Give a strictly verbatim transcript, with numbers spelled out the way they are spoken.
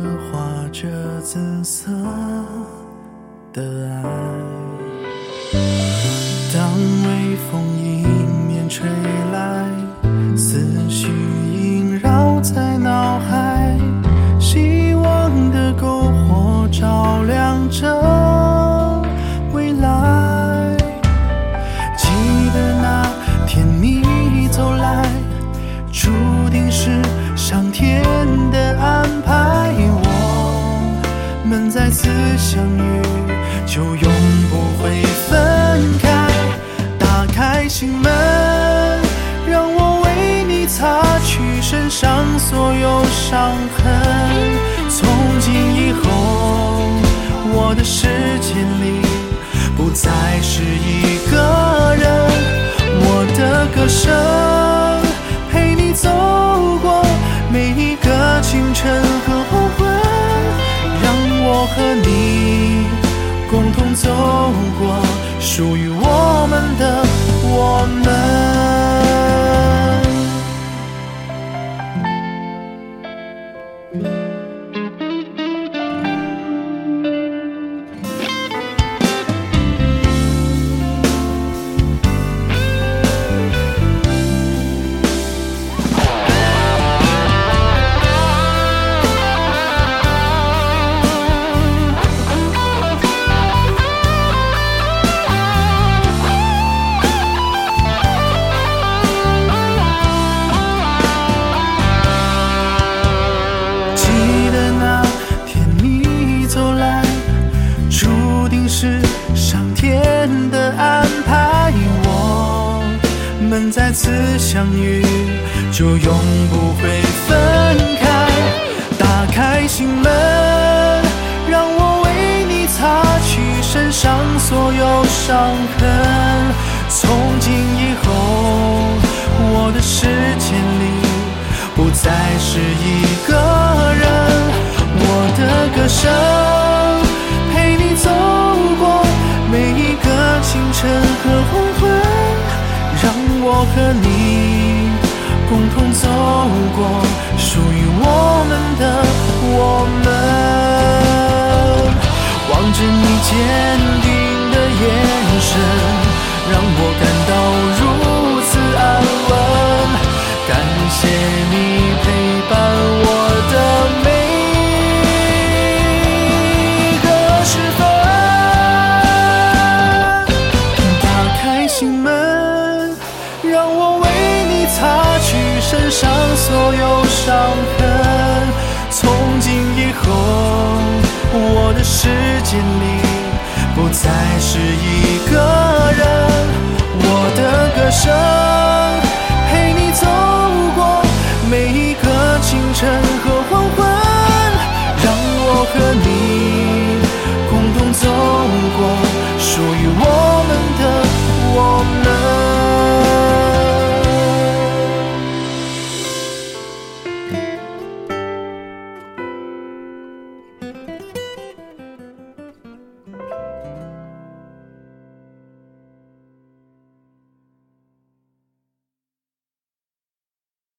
画着紫色的爱。当微风迎面吹来，思绪萦绕在脑海，希望的篝火照亮着未来。记得那天你走来，注定是上天的安排，我们再次相遇，就永不会分开。打开心门，让我为你擦去身上所有伤痕。从今以后，我的世界里不再是一个人，我的歌声陪你走过每一个清晨和黄昏，让我和你共同走过属于我们的我们。是上天的安排，我们再次相遇，就永不会分开。打开心门，让我为你擦去身上所有伤痕。从今以后，我的世界里不再是一个人，我的歌声陪你走过每一个清晨和黄昏，让我和你共同走过属于我们的我们。望着你坚定的眼神，让我感到如此安稳。感谢你陪伴我的每身上所有伤痕。从今以后，我的世界里不再是一个人，我的歌声